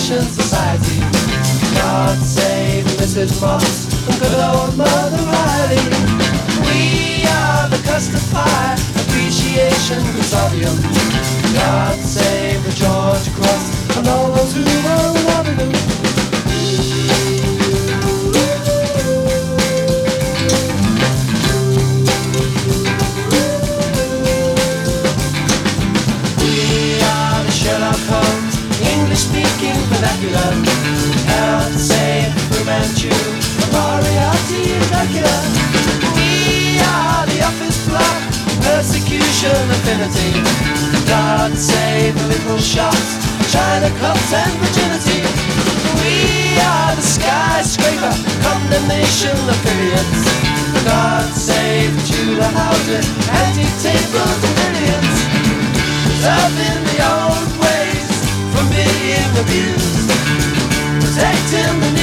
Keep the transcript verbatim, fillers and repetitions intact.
Association Society. God save Missus Moss and good old Mother Riley. We are the Custard Pie Appreciation Consortium. God save the George Cross and all those who are Waterloo. We are the Sherlock Holmes English-speaking vernacular. God save Fu Manchu and Moriarty and Dracula. We are the office block persecution affinity. God save the little shops, China cups and virginity. We are the skyscraper condemnation affiliates. God save Tudor houses, antique tables and brilliance. Preserving the old ways from being abused, protecting the